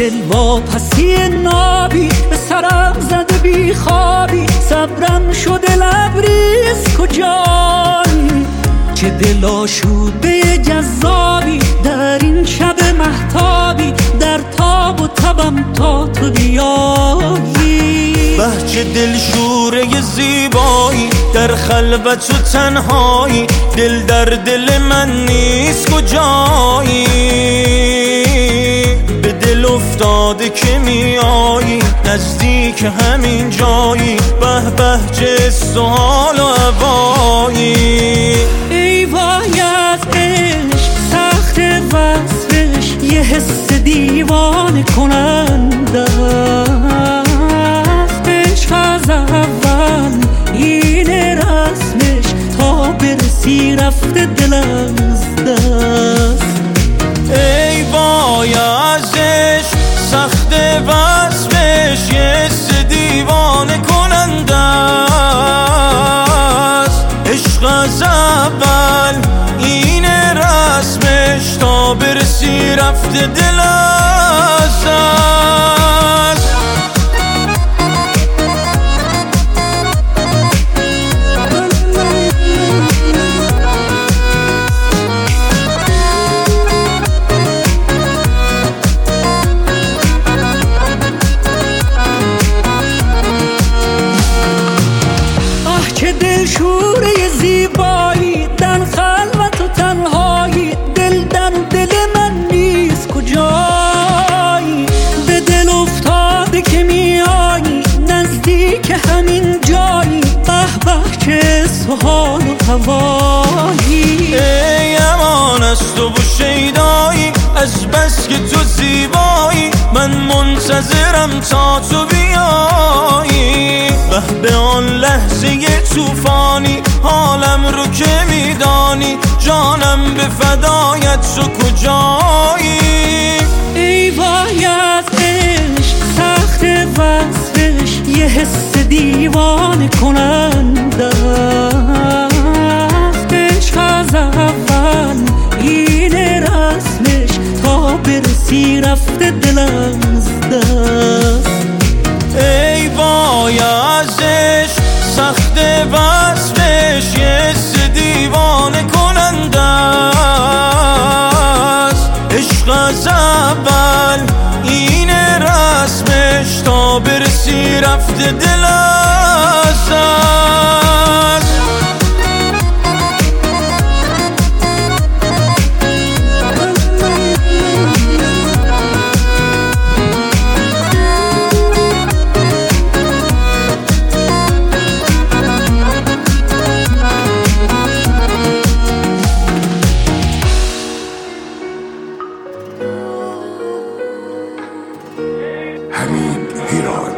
دل واپسی نابی به سرم زده بی خوابی، صبرم شده لبریز کجایی؟ چه دل آشوده جذابی در این شب مهتابی، در تاب و تبم تا تو بیایی. بهچه دلشوره زیبایی در خلوت و تنهایی، دل در دل من نیست کجایی؟ به دل افتاده که میایی نزدیک همین جایی، به به چه سوال و هوایی. ای وای از عشق سخت وصفش، یه حس دیوانه کننده است. عشق از اول اینه رسمش، تا برسی رفته دل از دست. ای وای از عشق سخت وصفش، یه حس دیوانه کننده است. عشق از اول اینه رسمش، تا برسی رفته دل از دست. چه دلشوره زیبایی در خلوت و تنهایی، دل در دل من نیست کجایی؟ به دل افتاده که میایی نزدیک همین جایی، به به چه سوال و هوایی. ای امان از تو و شیدایی، از بس که تو زیبایی من منتظرم تا تو بیایی. به آن لحظه طوفانی حالم رو که میدانی، جانم به فدایت تو کجایی؟ ای وای از عشق سخت وصفش، یه حس دیوانه کننده است. عشق از اول اینه رسمش، تا برسی رفته دل از دست. ای وای از عشق سخت وصفش، یه حس دیوانه کننده است. عشق از اول اینه رسمش، تا برسی رفته دل از دست. Hamid Hiran.